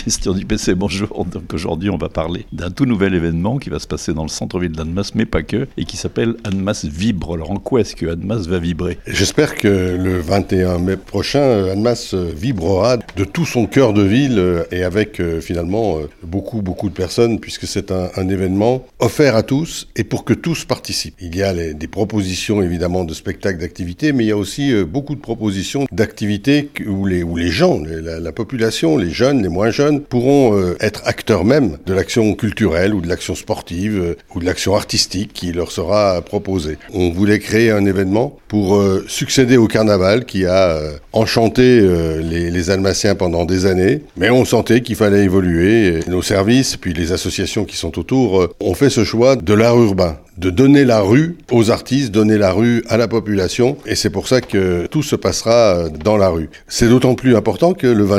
Christian Dupessé, bonjour. Donc aujourd'hui, on va parler d'un tout nouvel événement qui va se passer dans le centre-ville d'Annemasse, mais pas que, et qui s'appelle Annemasse Vibre. Alors en quoi est-ce que Annemasse va vibrer ? J'espère que le 21 mai prochain, Annemasse vibrera de tout son cœur de ville et avec finalement beaucoup de personnes, puisque c'est un événement offert à tous et pour que tous participent. Il y a des propositions évidemment de spectacles, d'activités, mais il y a aussi beaucoup de propositions d'activités où les gens, la population, les jeunes, les moins jeunes, pourront être acteurs même de l'action culturelle ou de l'action sportive ou de l'action artistique qui leur sera proposée. On voulait créer un événement pour succéder au carnaval qui a enchanté les Almaciens pendant des années, mais on sentait qu'il fallait évoluer. Et nos services, puis les associations qui sont autour, ont fait ce choix de l'art urbain, de donner la rue aux artistes, donner la rue à la population, et c'est pour ça que tout se passera dans la rue. C'est d'autant plus important que le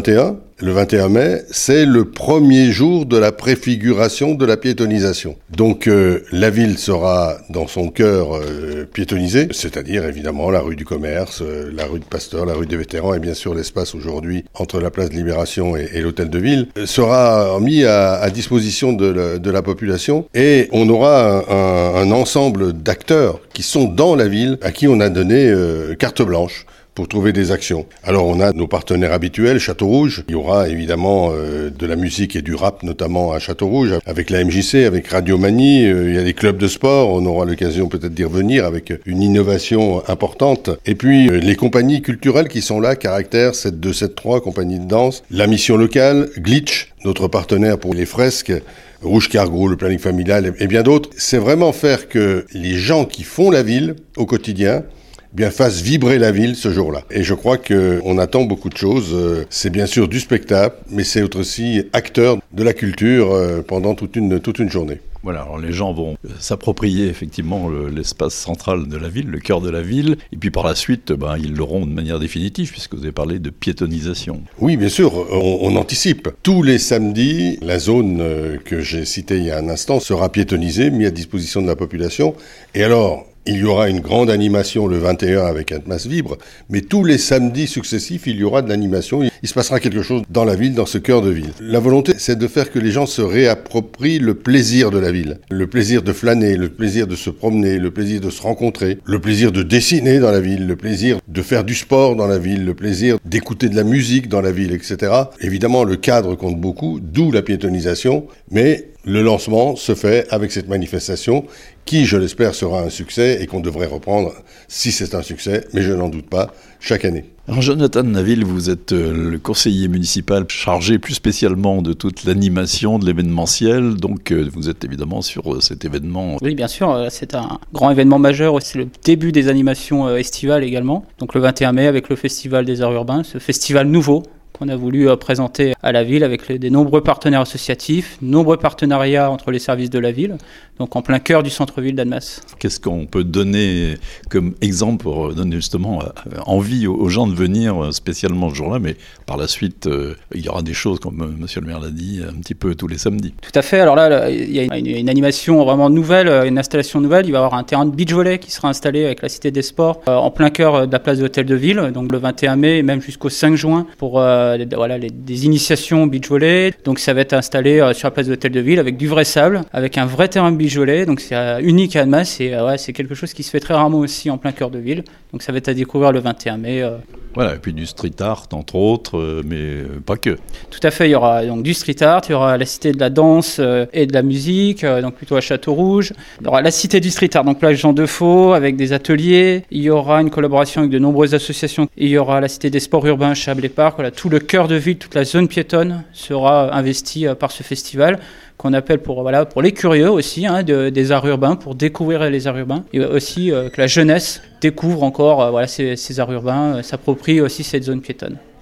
21 mai, c'est le premier jour de la préfiguration de la piétonisation. Donc la ville sera dans son cœur piétonisée, c'est-à-dire évidemment la rue du Commerce, la rue de Pasteur, la rue des Vétérans et bien sûr l'espace aujourd'hui entre la place de Libération et l'hôtel de ville sera mis à disposition de la population et on aura un ensemble d'acteurs qui sont dans la ville à qui on a donné carte blanche pour trouver des actions. Alors on a nos partenaires habituels, Château Rouge. Il y aura évidemment de la musique et du rap, notamment à Château Rouge, avec la MJC, avec Radio Manie. Il y a des clubs de sport, on aura l'occasion peut-être d'y revenir avec une innovation importante. Et puis les compagnies culturelles qui sont là, Caractère, 7273, compagnie de danse, la mission locale, Glitch, notre partenaire pour les fresques, Rouge Cargo, le planning familial et bien d'autres. C'est vraiment faire que les gens qui font la ville au quotidien fasse vibrer la ville ce jour-là. Et je crois qu'on attend beaucoup de choses. C'est bien sûr du spectacle, mais c'est aussi acteur de la culture pendant toute une journée. Voilà, alors les gens vont s'approprier effectivement l'espace central de la ville, le cœur de la ville, et puis par la suite, ils l'auront de manière définitive, puisque vous avez parlé de piétonisation. Oui, bien sûr, on anticipe. Tous les samedis, la zone que j'ai citée il y a un instant sera piétonisée, mise à disposition de la population. Et alors, il y aura une grande animation le 21 avec Annemasse Vibre, mais tous les samedis successifs, il y aura de l'animation. Il se passera quelque chose dans la ville, dans ce cœur de ville. La volonté, c'est de faire que les gens se réapproprient le plaisir de la ville. Le plaisir de flâner, le plaisir de se promener, le plaisir de se rencontrer, le plaisir de dessiner dans la ville, le plaisir de faire du sport dans la ville, le plaisir d'écouter de la musique dans la ville, etc. Évidemment, le cadre compte beaucoup, d'où la piétonisation, mais le lancement se fait avec cette manifestation qui, je l'espère, sera un succès et qu'on devrait reprendre si c'est un succès, mais je n'en doute pas, chaque année. Alors Jonathan Naville, vous êtes le conseiller municipal chargé plus spécialement de toute l'animation, de l'événementiel, donc vous êtes évidemment sur cet événement. Oui, bien sûr, c'est un grand événement majeur, c'est le début des animations estivales également, donc le 21 mai avec le Festival des Arts Urbains, ce festival nouveau qu'on a voulu présenter à la ville avec des nombreux partenaires associatifs, nombreux partenariats entre les services de la ville, donc en plein cœur du centre-ville d'Annemasse. Qu'est-ce qu'on peut donner comme exemple pour donner justement envie aux gens de venir spécialement ce jour-là, mais par la suite, il y aura des choses, comme monsieur le maire l'a dit, un petit peu tous les samedis. Tout à fait, alors là, il y a une animation vraiment nouvelle, une installation nouvelle, il va y avoir un terrain de beach volley qui sera installé avec la Cité des Sports en plein cœur de la place de l'Hôtel de Ville, donc le 21 mai et même jusqu'au 5 juin pour des initiations beach volley. Donc ça va être installé sur la place de l'Hôtel de Ville avec du vrai sable, avec un vrai terrain de beach volley. Donc c'est unique à Annemasse et c'est quelque chose qui se fait très rarement aussi en plein cœur de ville. Donc ça va être à découvrir le 21 mai. Voilà, et puis du street art entre autres, mais pas que. Tout à fait, il y aura donc du street art, il y aura la cité de la danse et de la musique, donc plutôt à Château Rouge. Il y aura la cité du street art, donc plage Jean Defaux, avec des ateliers. Il y aura une collaboration avec de nombreuses associations. Et il y aura la cité des sports urbains à Chablais-Parc. Voilà, tout le cœur de ville, toute la zone piétonne sera investie par ce festival qu'on appelle pour les curieux aussi, des arts urbains, pour découvrir les arts urbains. Et aussi que la jeunesse découvre encore ces arts urbains, s'approprie aussi cette zone piétonne.